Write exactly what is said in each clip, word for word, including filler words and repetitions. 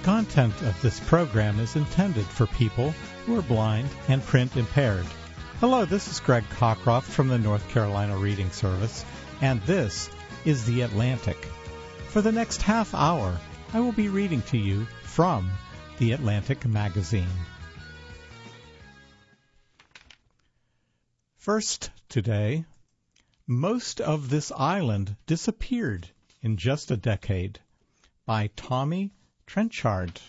content of this program is intended for people who are blind and print impaired. Hello, this is Greg Cockroft from the North Carolina Reading Service, and this is The Atlantic. For the next half hour, I will be reading to you from The Atlantic magazine. First today, most of this island disappeared in just a decade, by Tommy Trenchard.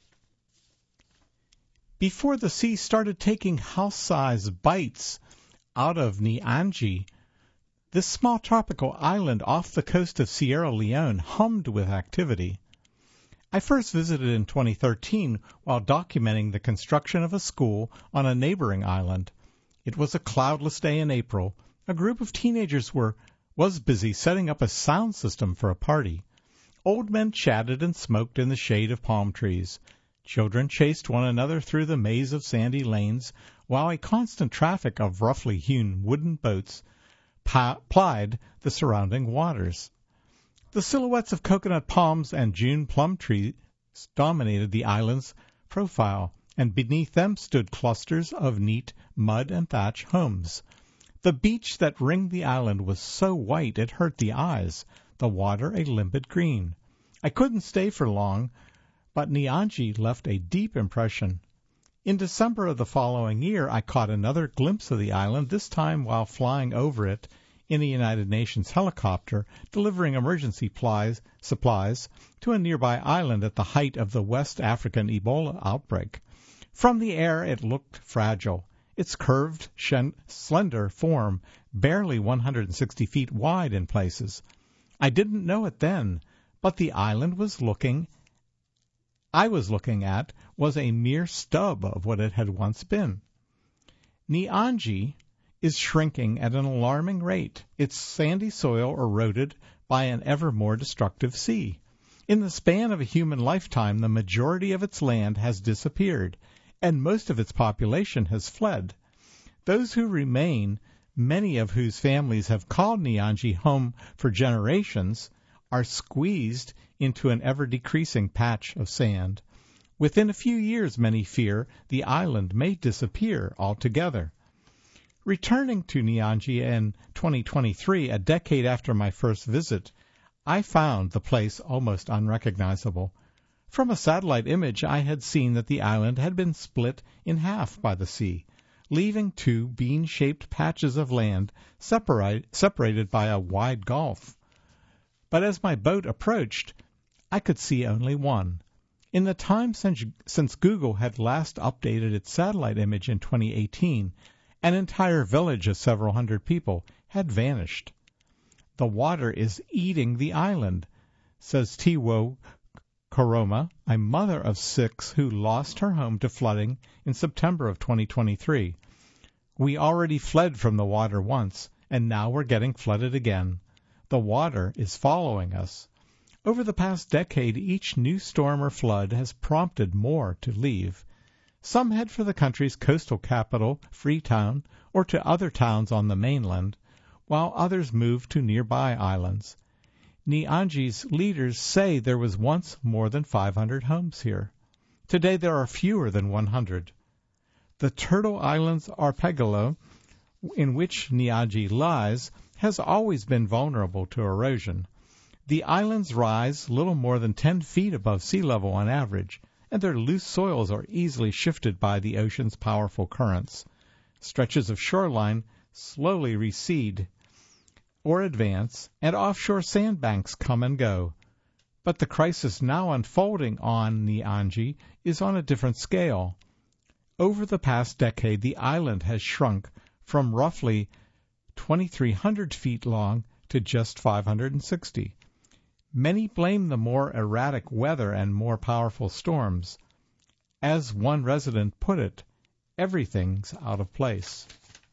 Before the sea started taking house-sized bites out of Nianji, this small tropical island off the coast of Sierra Leone hummed with activity. I first visited in twenty thirteen while documenting the construction of a school on a neighboring island. It was a cloudless day in April. A group of teenagers were was busy setting up a sound system for a party. Old men chatted and smoked in the shade of palm trees. Children chased one another through the maze of sandy lanes, while a constant traffic of roughly hewn wooden boats pi- plied the surrounding waters. The silhouettes of coconut palms and June plum trees dominated the island's profile, and beneath them stood clusters of neat mud and thatch homes. The beach that ringed the island was so white it hurt the eyes, the water a limpid green. I couldn't stay for long, but Nianji left a deep impression. In December of the following year, I caught another glimpse of the island, this time while flying over it in a United Nations helicopter, delivering emergency plies, supplies to a nearby island at the height of the West African Ebola outbreak. From the air, it looked fragile. Its curved, shen- slender form, barely one hundred sixty feet wide in places. I didn't know it then, but the island was looking, I was looking at was a mere stub of what it had once been. Nianji is shrinking at an alarming rate, its sandy soil eroded by an ever more destructive sea. In the span of a human lifetime, the majority of its land has disappeared, and most of its population has fled. Those who remain, many of whose families have called Nianji home for generations, are squeezed into an ever-decreasing patch of sand. Within a few years, many fear, the island may disappear altogether. Returning to Nianji in twenty twenty-three, a decade after my first visit, I found the place almost unrecognizable. From a satellite image, I had seen that the island had been split in half by the sea, leaving two bean-shaped patches of land separate, separated by a wide gulf. But as my boat approached, I could see only one. In the time since, since Google had last updated its satellite image in twenty eighteen, an entire village of several hundred people had vanished. The water is eating the island, says Tiwo Koroma, a mother of six who lost her home to flooding in September of twenty twenty-three. We already fled from the water once, and now we're getting flooded again. The water is following us. Over the past decade, each new storm or flood has prompted more to leave. Some head for the country's coastal capital, Freetown, or to other towns on the mainland, while others move to nearby islands. Nianji's leaders say there was once more than five hundred homes here. Today there are fewer than one hundred. The Turtle Islands archipelago, in which Nianji lies, has always been vulnerable to erosion. The islands rise little more than ten feet above sea level on average, and their loose soils are easily shifted by the ocean's powerful currents. Stretches of shoreline slowly recede or advance, and offshore sandbanks come and go. But the crisis now unfolding on Nianji is on a different scale. Over the past decade, the island has shrunk from roughly twenty-three hundred feet long to just five hundred sixty. Many blame the more erratic weather and more powerful storms. As one resident put it, everything's out of place.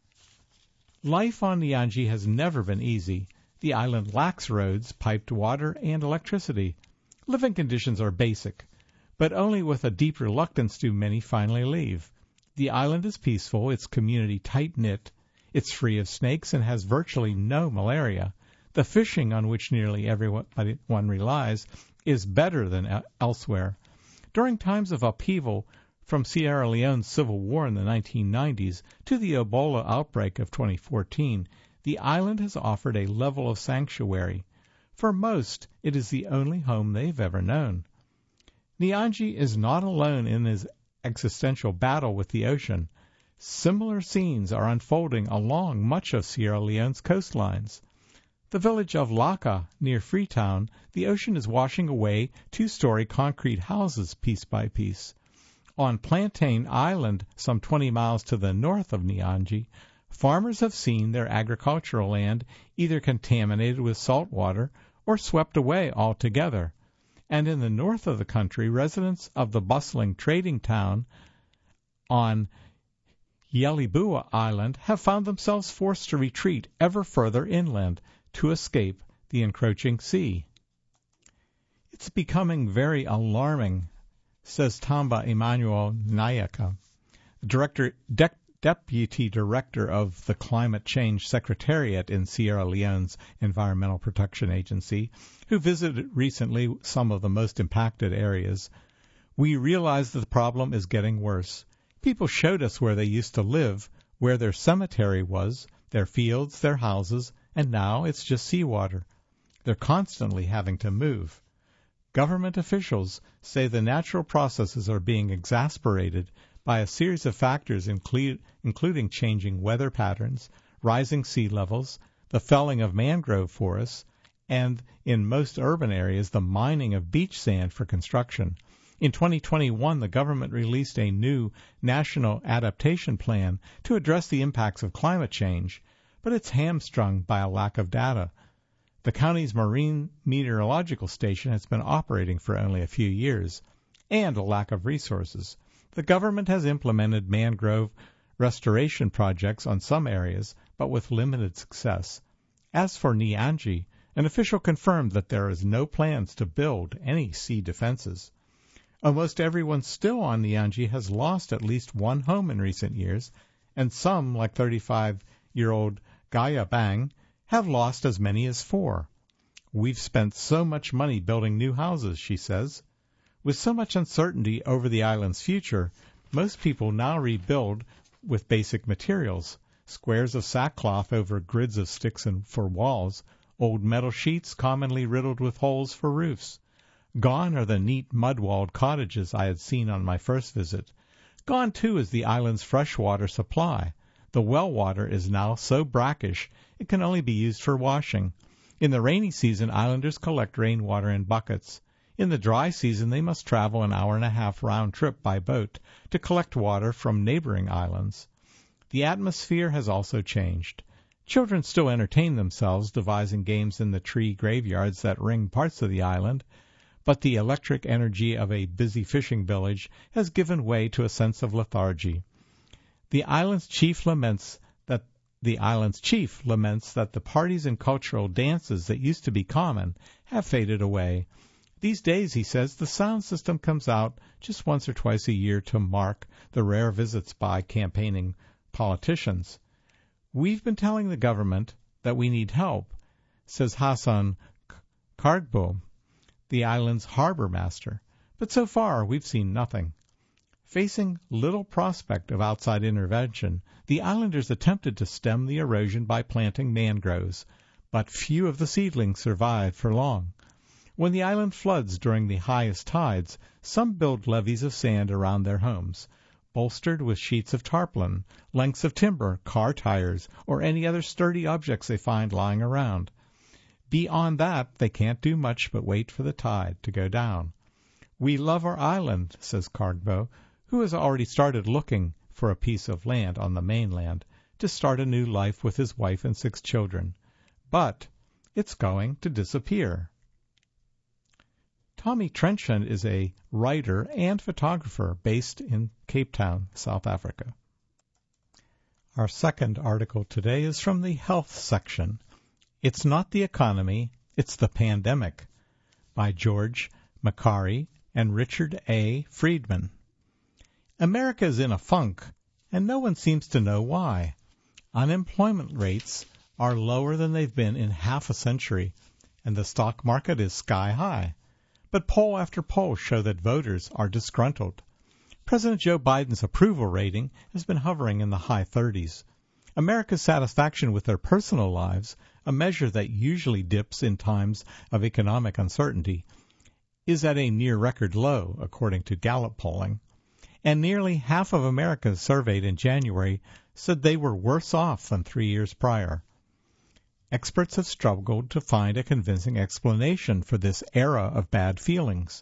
Life on Nianji has never been easy. The island lacks roads, piped water, and electricity. Living conditions are basic, but only with a deep reluctance do many finally leave. The island is peaceful, its community tight-knit, it's free of snakes, and has virtually no malaria. The fishing on which nearly everyone relies is better than elsewhere. During times of upheaval, from Sierra Leone's civil war in the nineteen nineties to the Ebola outbreak of twenty fourteen, the island has offered a level of sanctuary. For most, it is the only home they've ever known. Nyanji is not alone in his existential battle with the ocean. Similar scenes are unfolding along much of Sierra Leone's coastlines. The village of Laka, near Freetown, the ocean is washing away two-story concrete houses piece by piece. On Plantain Island, some twenty miles to the north of Nyanji, farmers have seen their agricultural land either contaminated with salt water or swept away altogether. And in the north of the country, residents of the bustling trading town on Yelibua Island have found themselves forced to retreat ever further inland to escape the encroaching sea. It's becoming very alarming, says Tamba Emmanuel Nayaka, director, de- Deputy Director of the Climate Change Secretariat in Sierra Leone's Environmental Protection Agency, who visited recently some of the most impacted areas. We realize that the problem is getting worse. People showed us where they used to live, where their cemetery was, their fields, their houses, and now it's just seawater. They're constantly having to move. Government officials say the natural processes are being exasperated by a series of factors include, including changing weather patterns, rising sea levels, the felling of mangrove forests, and, in most urban areas, the mining of beach sand for construction. In twenty twenty-one, the government released a new national adaptation plan to address the impacts of climate change, but it's hamstrung by a lack of data. The county's marine meteorological station has been operating for only a few years, and a lack of resources. The government has implemented mangrove restoration projects on some areas, but with limited success. As for Nyanji, an official confirmed that there is no plans to build any sea defenses. Almost everyone still on Nyanji has lost at least one home in recent years, and some, like thirty-five-year-old Gaya Bang, have lost as many as four. We've spent so much money building new houses, she says. With so much uncertainty over the island's future, most people now rebuild with basic materials, squares of sackcloth over grids of sticks and for walls, old metal sheets commonly riddled with holes for roofs. Gone are the neat mud-walled cottages I had seen on my first visit. Gone, too, is the island's freshwater supply. The well water is now so brackish it can only be used for washing. In the rainy season, islanders collect rainwater in buckets. In the dry season, they must travel an hour and a half round trip by boat to collect water from neighboring islands. The atmosphere has also changed. Children still entertain themselves devising games in the tree graveyards that ring parts of the island, but the electric energy of a busy fishing village has given way to a sense of lethargy. The island's chief laments that the island's chief laments that the parties and cultural dances that used to be common have faded away. These days, he says, the sound system comes out just once or twice a year to mark the rare visits by campaigning politicians. We've been telling the government that we need help, says Hassan Kargbo, the island's harbor master, but so far we've seen nothing. Facing little prospect of outside intervention, the islanders attempted to stem the erosion by planting mangroves, but few of the seedlings survived for long. When the island floods during the highest tides, some build levees of sand around their homes, bolstered with sheets of tarpaulin, lengths of timber, car tires, or any other sturdy objects they find lying around. Beyond that, they can't do much but wait for the tide to go down. We love our island, says Kargbo, who has already started looking for a piece of land on the mainland to start a new life with his wife and six children. But it's going to disappear. Tommy Trenchant is a writer and photographer based in Cape Town, South Africa. Our second article today is from the health section. It's not the economy, it's the pandemic, by George Macari and Richard A. Friedman. America is in a funk, and no one seems to know why. Unemployment rates are lower than they've been in half a century, and the stock market is sky high. But poll after poll show that voters are disgruntled. President Joe Biden's approval rating has been hovering in the high thirties. America's satisfaction with their personal lives, a measure that usually dips in times of economic uncertainty, is at a near-record low, according to Gallup polling. And nearly half of Americans surveyed in January said they were worse off than three years prior. Experts have struggled to find a convincing explanation for this era of bad feelings.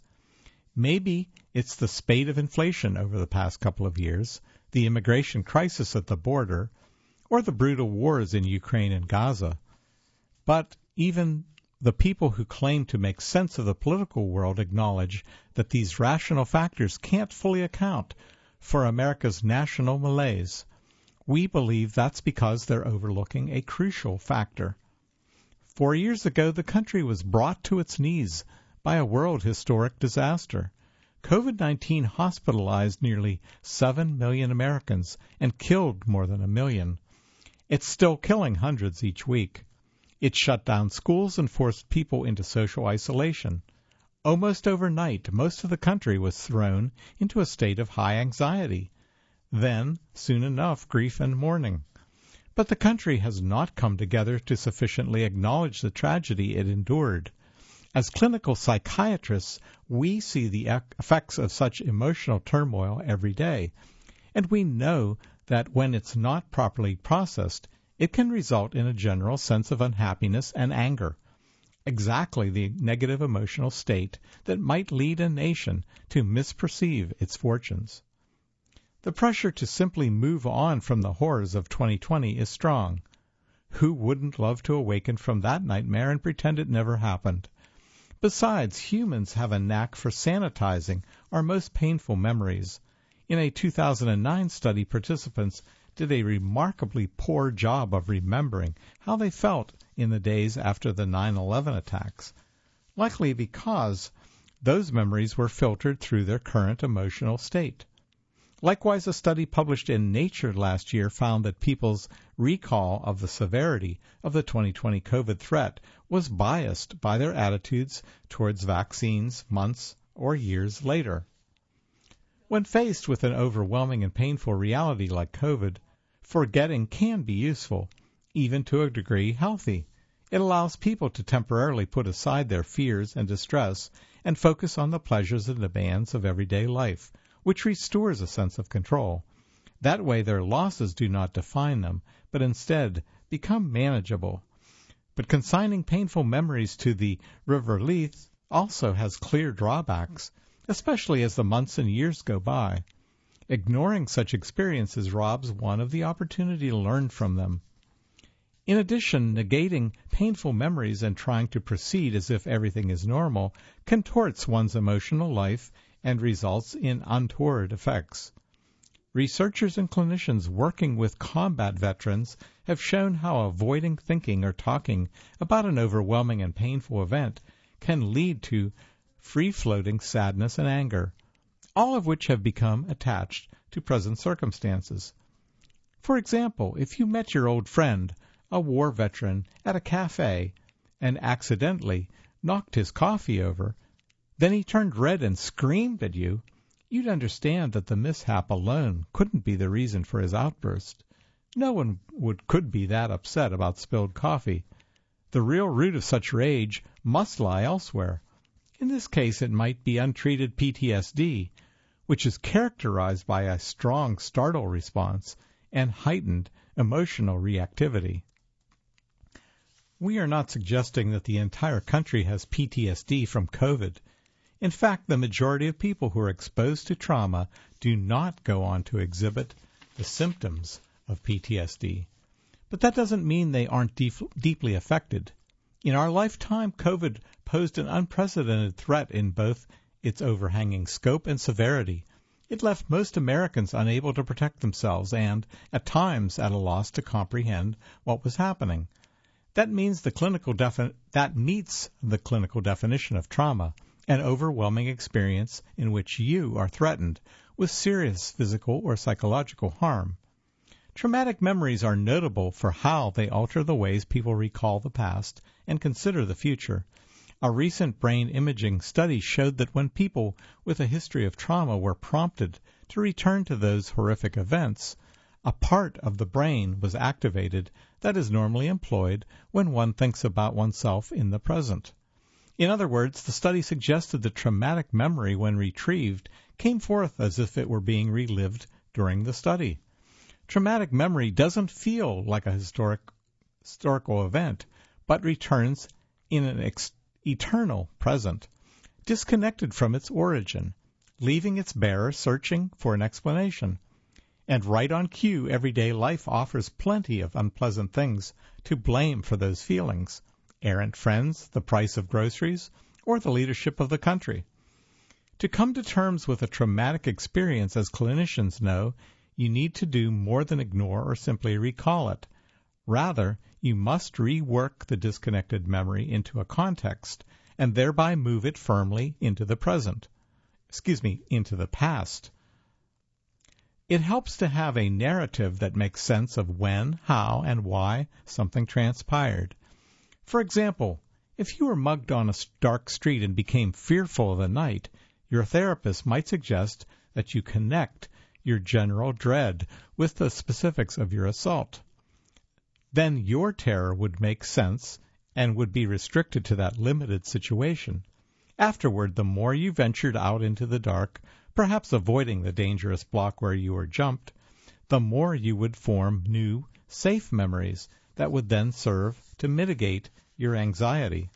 Maybe it's the spate of inflation over the past couple of years, the immigration crisis at the border, or the brutal wars in Ukraine and Gaza. But even the people who claim to make sense of the political world acknowledge that these rational factors can't fully account for America's national malaise. We believe that's because they're overlooking a crucial factor. Four years ago, the country was brought to its knees by a world historic disaster. COVID nineteen hospitalized nearly seven million Americans and killed more than a million. It's still killing hundreds each week. It shut down schools and forced people into social isolation. Almost overnight, most of the country was thrown into a state of high anxiety. Then, soon enough, grief and mourning. But the country has not come together to sufficiently acknowledge the tragedy it endured. As clinical psychiatrists, we see the effects of such emotional turmoil every day, and we know that when it's not properly processed, it can result in a general sense of unhappiness and anger. Exactly the negative emotional state that might lead a nation to misperceive its fortunes. The pressure to simply move on from the horrors of twenty twenty is strong. Who wouldn't love to awaken from that nightmare and pretend it never happened? Besides, humans have a knack for sanitizing our most painful memories. In a two thousand nine study, participants did a remarkably poor job of remembering how they felt in the days after the nine eleven attacks, likely because those memories were filtered through their current emotional state. Likewise, a study published in Nature last year found that people's recall of the severity of the twenty twenty COVID threat was biased by their attitudes towards vaccines months or years later. When faced with an overwhelming and painful reality like COVID, forgetting can be useful, even to a degree healthy. It allows people to temporarily put aside their fears and distress and focus on the pleasures and demands of everyday life, which restores a sense of control. That way their losses do not define them, but instead become manageable. But consigning painful memories to the River Leith also has clear drawbacks, especially as the months and years go by. Ignoring such experiences robs one of the opportunity to learn from them. In addition, negating painful memories and trying to proceed as if everything is normal contorts one's emotional life and results in untoward effects. Researchers and clinicians working with combat veterans have shown how avoiding thinking or talking about an overwhelming and painful event can lead to free-floating sadness and anger, all of which have become attached to present circumstances. For example, if you met your old friend, a war veteran, at a cafe and accidentally knocked his coffee over, then he turned red and screamed at you, you'd understand that the mishap alone couldn't be the reason for his outburst. No one would could be that upset about spilled coffee. The real root of such rage must lie elsewhere. In this case, it might be untreated P T S D, which is characterized by a strong startle response and heightened emotional reactivity. We are not suggesting that the entire country has P T S D from COVID. In fact, the majority of people who are exposed to trauma do not go on to exhibit the symptoms of P T S D. But that doesn't mean they aren't deep, deeply affected. In our lifetime, COVID posed an unprecedented threat in both its overhanging scope and severity. It left most Americans unable to protect themselves and, at times, at a loss to comprehend what was happening. That means the clinical defi- that meets the clinical definition of trauma, an overwhelming experience in which you are threatened with serious physical or psychological harm. Traumatic memories are notable for how they alter the ways people recall the past and consider the future. A recent brain imaging study showed that when people with a history of trauma were prompted to return to those horrific events, a part of the brain was activated that is normally employed when one thinks about oneself in the present. In other words, the study suggested that traumatic memory, when retrieved, came forth as if it were being relived during the study. Traumatic memory doesn't feel like a historic, historical event, but returns in an ex- eternal present, disconnected from its origin, leaving its bearer searching for an explanation. And right on cue, everyday life offers plenty of unpleasant things to blame for those feelings: errant friends, the price of groceries, or the leadership of the country. To come to terms with a traumatic experience, as clinicians know, you need to do more than ignore or simply recall it. Rather, you must rework the disconnected memory into a context and thereby move it firmly into the present. Excuse me, into the past. It helps to have a narrative that makes sense of when, how, and why something transpired. For example, if you were mugged on a dark street and became fearful of the night, your therapist might suggest that you connect your general dread with the specifics of your assault. Then your terror would make sense and would be restricted to that limited situation. Afterward, the more you ventured out into the dark, perhaps avoiding the dangerous block where you were jumped, the more you would form new, safe memories that would then serve to mitigate your anxiety.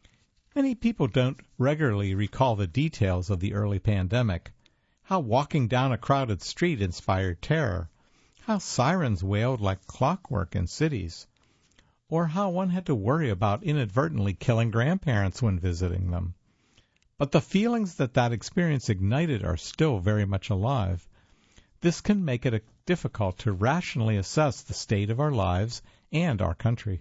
Many people don't regularly recall the details of the early pandemic: how walking down a crowded street inspired terror, how sirens wailed like clockwork in cities, or how one had to worry about inadvertently killing grandparents when visiting them. But the feelings that that experience ignited are still very much alive. This can make it difficult to rationally assess the state of our lives and our country.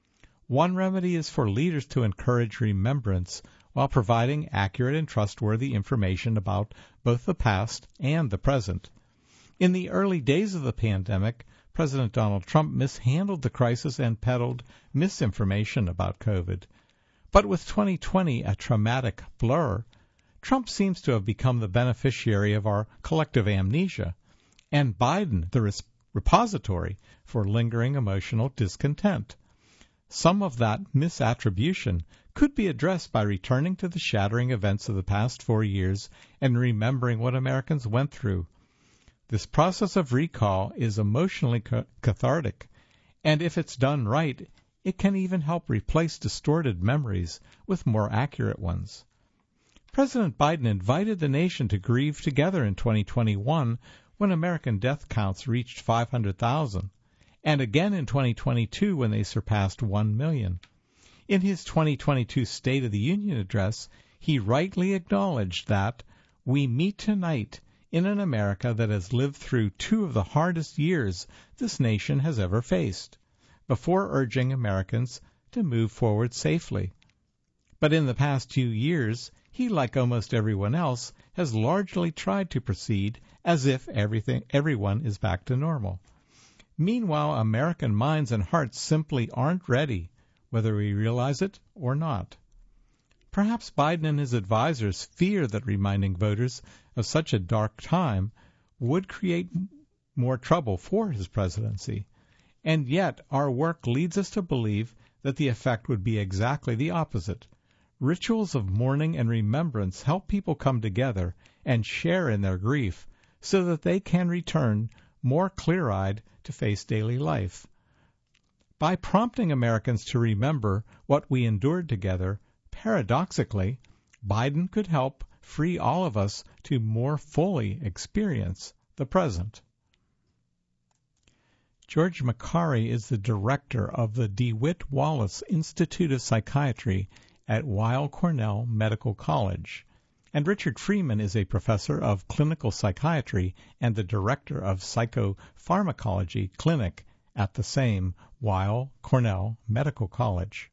One remedy is for leaders to encourage remembrance while providing accurate and trustworthy information about both the past and the present. In the early days of the pandemic, President Donald Trump mishandled the crisis and peddled misinformation about COVID. But with twenty twenty a traumatic blur, Trump seems to have become the beneficiary of our collective amnesia, and Biden the res- repository for lingering emotional discontent. Some of that misattribution could be addressed by returning to the shattering events of the past four years and remembering what Americans went through. This process of recall is emotionally ca- cathartic, and if it's done right, it can even help replace distorted memories with more accurate ones. President Biden invited the nation to grieve together in twenty twenty-one when American death counts reached five hundred thousand, and again in twenty twenty-two when they surpassed one million. In his twenty twenty-two State of the Union address, he rightly acknowledged that we meet tonight in an America that has lived through two of the hardest years this nation has ever faced, before urging Americans to move forward safely. But in the past two years, he, like almost everyone else, has largely tried to proceed as if everything, everyone is back to normal. Meanwhile, American minds and hearts simply aren't ready, whether we realize it or not. Perhaps Biden and his advisors fear that reminding voters of such a dark time would create more trouble for his presidency. And yet our work leads us to believe that the effect would be exactly the opposite. Rituals of mourning and remembrance help people come together and share in their grief so that they can return more clear-eyed to face daily life. By prompting Americans to remember what we endured together, paradoxically, Biden could help free all of us to more fully experience the present. George Macari is the director of the DeWitt Wallace Institute of Psychiatry at Weill Cornell Medical College, and Richard Freeman is a professor of clinical psychiatry and the director of psychopharmacology clinic at the same Weill Cornell Medical College.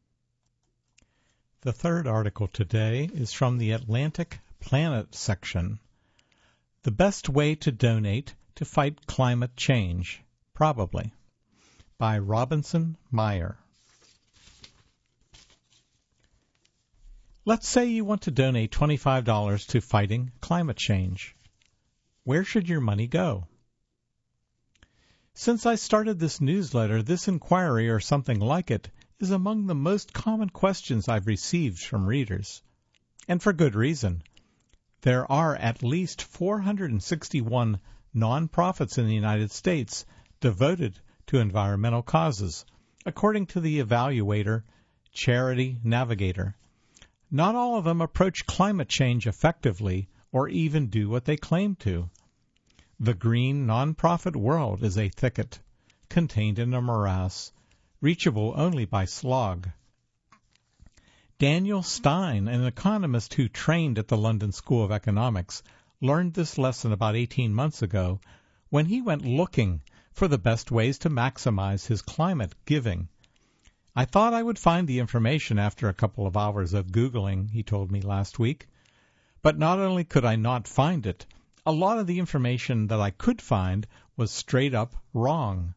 The third article today is from the Atlantic Planet section. The best way to donate to fight climate change, probably, by Robinson Meyer. Let's say you want to donate twenty-five dollars to fighting climate change. Where should your money go? Since I started this newsletter, this inquiry or something like it is among the most common questions I've received from readers. And for good reason. There are at least four hundred sixty-one nonprofits in the United States devoted to environmental causes, according to the evaluator Charity Navigator. Not all of them approach climate change effectively or even do what they claim to. The green nonprofit world is a thicket, contained in a morass, reachable only by slog. Daniel Stein, an economist who trained at the London School of Economics, learned this lesson about eighteen months ago when he went looking for the best ways to maximize his climate giving. I thought I would find the information after a couple of hours of Googling, he told me last week. But not only could I not find it, a lot of the information that I could find was straight up wrong.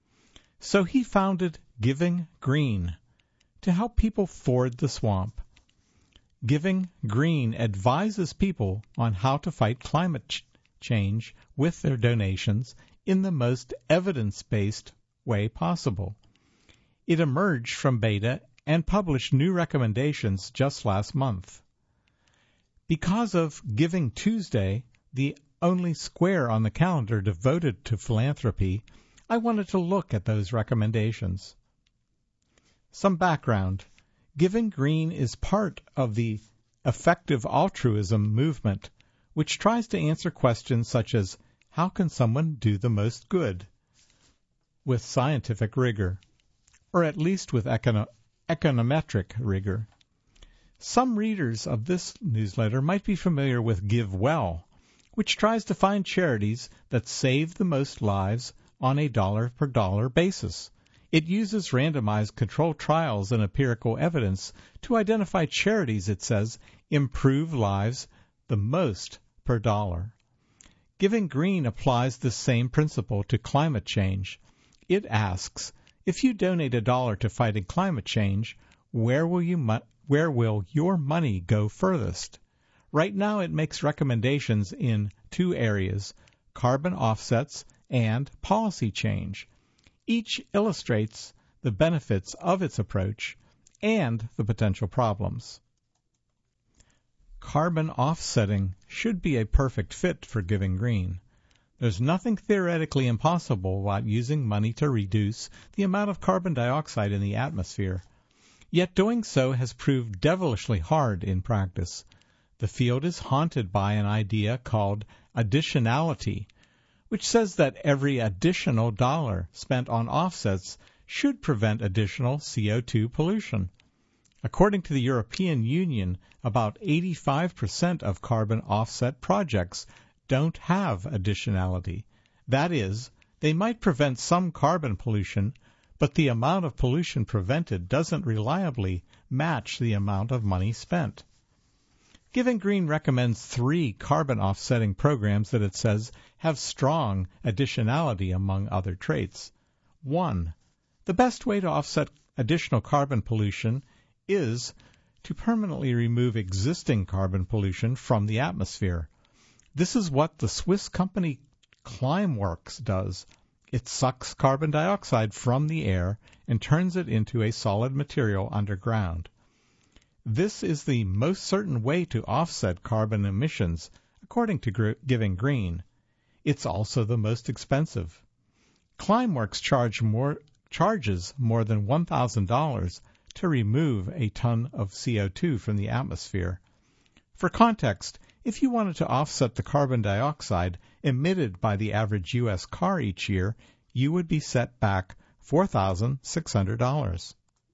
So he founded Giving Green to help people ford the swamp. Giving Green advises people on how to fight climate ch- change with their donations in the most evidence-based way possible. It emerged from beta and published new recommendations just last month. Because of Giving Tuesday, the only square on the calendar devoted to philanthropy, I wanted to look at those recommendations. Some background. Giving Green is part of the effective altruism movement, which tries to answer questions such as, how can someone do the most good? With scientific rigor, or at least with econo- econometric rigor. Some readers of this newsletter might be familiar with Give Well, which tries to find charities that save the most lives on a dollar-per-dollar basis. It uses randomized controlled trials and empirical evidence to identify charities, it says, improve lives the most per dollar. Giving Green applies the same principle to climate change. It asks, if you donate a dollar to fighting climate change, where will you mo- where will your money go furthest? Right now it makes recommendations in two areas, carbon offsets and policy change. Each illustrates the benefits of its approach and the potential problems. Carbon offsetting should be a perfect fit for Giving Green. There's nothing theoretically impossible about using money to reduce the amount of carbon dioxide in the atmosphere. Yet doing so has proved devilishly hard in practice. The field is haunted by an idea called additionality, which says that every additional dollar spent on offsets should prevent additional C O two pollution. According to the European Union, about eighty-five percent of carbon offset projects don't have additionality. That is, they might prevent some carbon pollution, but the amount of pollution prevented doesn't reliably match the amount of money spent. Giving Green recommends three carbon offsetting programs that it says have strong additionality among other traits. One, the best way to offset additional carbon pollution is to permanently remove existing carbon pollution from the atmosphere. This is what the Swiss company Climeworks does. It sucks carbon dioxide from the air and turns it into a solid material underground. This is the most certain way to offset carbon emissions, according to Gr- Giving Green. It's also the most expensive. Climeworks charge more, charges more than one thousand dollars to remove a ton of C O two from the atmosphere. For context, if you wanted to offset the carbon dioxide emitted by the average U S car each year, you would be set back four thousand six hundred dollars.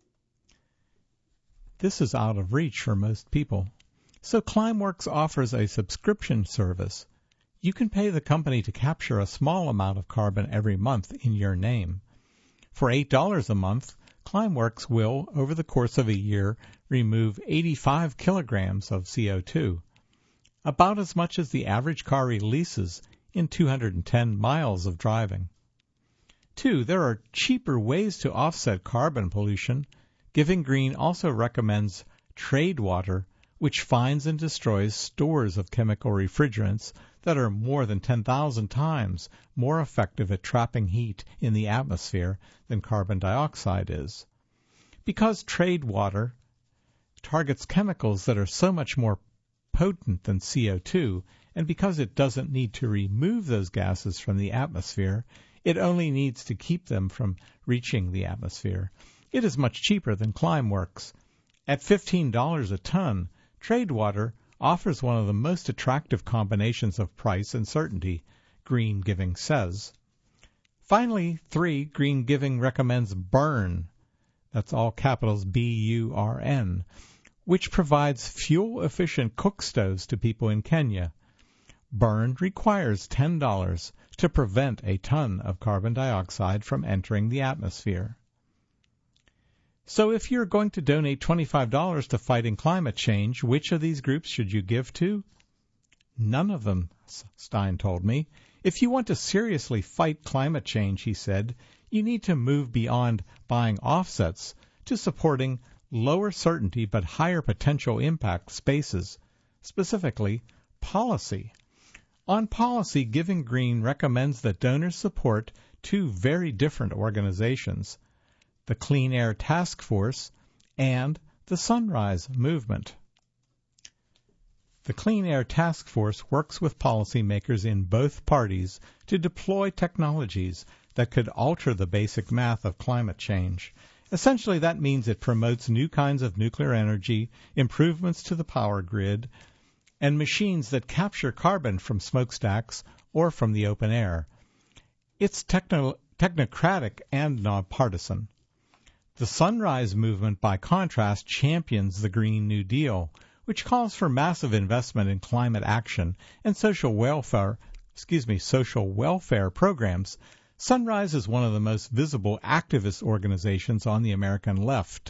This is out of reach for most people. So Climeworks offers a subscription service. You can pay the company to capture a small amount of carbon every month in your name. For eight dollars a month, Climeworks will, over the course of a year, remove eighty-five kilograms of C O two, about as much as the average car releases in two hundred ten miles of driving. Two, there are cheaper ways to offset carbon pollution. Giving Green also recommends Trade Water, which finds and destroys stores of chemical refrigerants that are more than ten thousand times more effective at trapping heat in the atmosphere than carbon dioxide is. Because trade water targets chemicals that are so much more potent than C O two, and because it doesn't need to remove those gases from the atmosphere, it only needs to keep them from reaching the atmosphere. It is much cheaper than Climeworks. At fifteen dollars a ton, trade water offers one of the most attractive combinations of price and certainty, Green Giving says. Finally, three, Green Giving recommends Burn, that's all capitals B U R N, which provides fuel-efficient cook stoves to people in Kenya. Burn requires ten dollars to prevent a ton of carbon dioxide from entering the atmosphere. So if you're going to donate twenty-five dollars to fighting climate change, which of these groups should you give to? None of them, Stein told me. If you want to seriously fight climate change, he said, you need to move beyond buying offsets to supporting lower certainty but higher potential impact spaces, specifically policy. On policy, Giving Green recommends that donors support two very different organizations, the Clean Air Task Force and the Sunrise Movement. The Clean Air Task Force works with policymakers in both parties to deploy technologies that could alter the basic math of climate change. Essentially, that means it promotes new kinds of nuclear energy, improvements to the power grid, and machines that capture carbon from smokestacks or from the open air. It's techno- technocratic and nonpartisan. The Sunrise Movement, by contrast, champions the Green New Deal, which calls for massive investment in climate action and social welfare, excuse me, social welfare programs. Sunrise is one of the most visible activist organizations on the American left.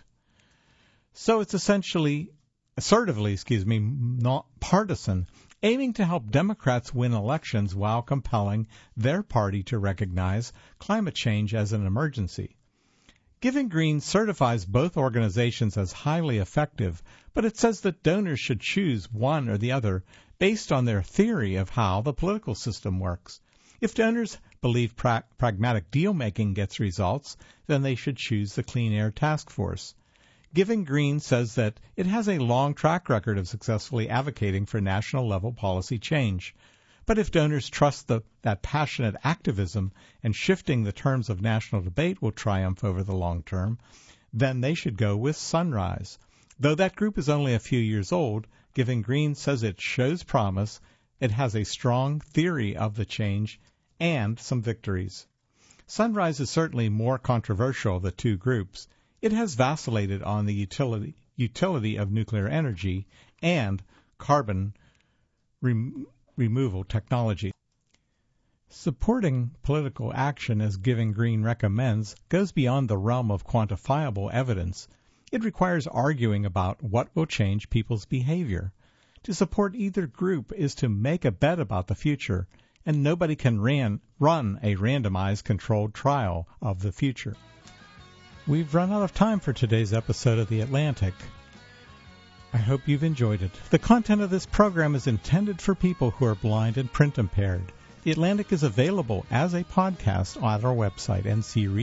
So it's essentially, assertively, excuse me, not partisan, aiming to help Democrats win elections while compelling their party to recognize climate change as an emergency. Giving Green certifies both organizations as highly effective, but it says that donors should choose one or the other based on their theory of how the political system works. If donors believe pra- pragmatic deal-making gets results, then they should choose the Clean Air Task Force. Giving Green says that it has a long track record of successfully advocating for national-level policy change. But if donors trust the, that passionate activism and shifting the terms of national debate will triumph over the long term, then they should go with Sunrise. Though that group is only a few years old, Giving Green says it shows promise, it has a strong theory of the change, and some victories. Sunrise is certainly more controversial of the two groups. It has vacillated on the utility, utility of nuclear energy and carbon removal. removal technology. Supporting political action, as Giving Green recommends, goes beyond the realm of quantifiable evidence. It requires arguing about what will change people's behavior. To support either group is to make a bet about the future, and nobody can ran, run a randomized controlled trial of the future. We've run out of time for today's episode of The Atlantic. I hope you've enjoyed it. The content of this program is intended for people who are blind and print impaired. The Atlantic is available as a podcast on our website, N C